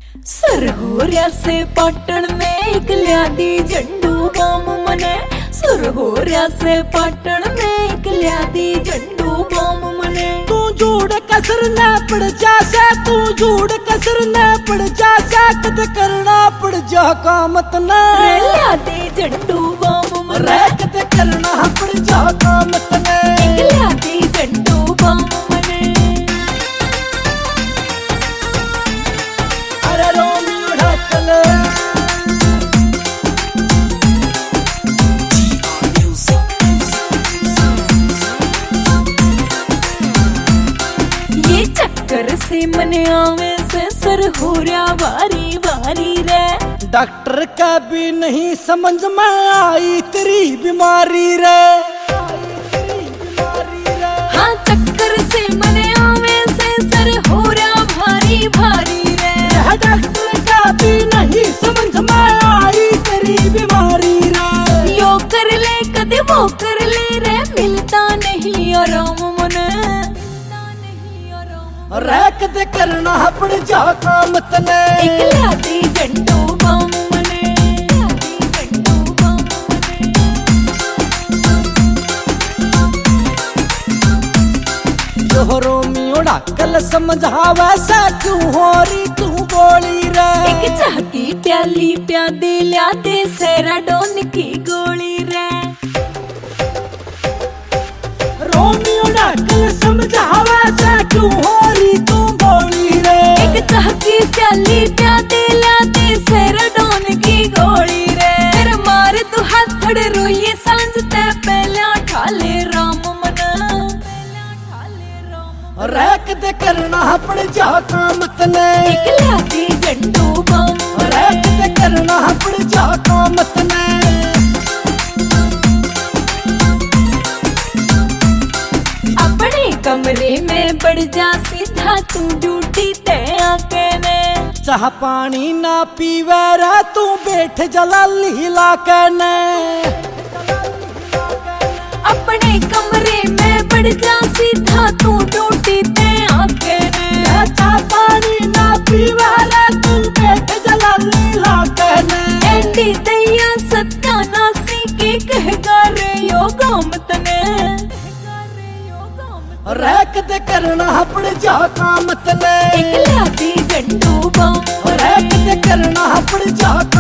सरहोरिया से पाटण में एक ल्यादी झंडू बम मने। सरहोरिया से पाटण में एक ल्यादी झंडू बम मने। तू झूठ कसर न पड़ जासे, तू झूठ कसर न पड़ जासे, कद करना पड़ जा कामत न। ल्यादी झंडू बम मने, कद करना पड़ जा कामत न। एक ल्यादी झंडू बम मने। अरे रोमियो ढाकल ये चक्कर से मने आवे से सरहोरिया बारी बारी रे। डॉक्टर का भी नहीं समझ में आई तेरी बीमारी रे। हाँ चक्कर से मने आवे से सरहोरिया भारी भारी रे। डॉक्टर का भी नहीं समझ में आई तेरी बीमारी रे। यो कर ले कदे वो कर ले रे, मिलता नहीं आराम मने। कद करना पड़ जा कामत ने। एक ल्यादी झंडू बम मने, ल्यादी झंडू बम मने। जो रोमियो ढाकल समझावे से क्यों हो रही तू बोली रे। एक चाह की प्याली प्यादे ल्यादे सेराडोन की गोली रे। रोमियो ढाकल समझावे से क्यों हो रही तू बोली रे। एक चाह की प्याली प्यादे ल्यादे सेराडोन की गोली रे। तेरे मार तू हाथ खड़े रोइए सांझ ते पहले ठाले राम मना। कद करना पड़ जा कामत ने। एक ल्यादी झंडू बम, कद करना पड़ जा कामत ने। अपने कमरे में बढ़ जा सीधा तू ड्यूटी ते आके ने। चाह पानी ना पीवे रे तू बैठ जलाली लाके ने। अपने कमरे में बढ़ जा सीधा तू ड्यूटी ते आके ने। चाह पानी ना पीवे रे तू बैठ जलाली लाके ने। एंडी दैया सत्यानाशी के कहगा रे यो गामत ने। कद करना पड़ जा कामत ने। एक ल्यादी झंडू बम, कद करना पड़ जा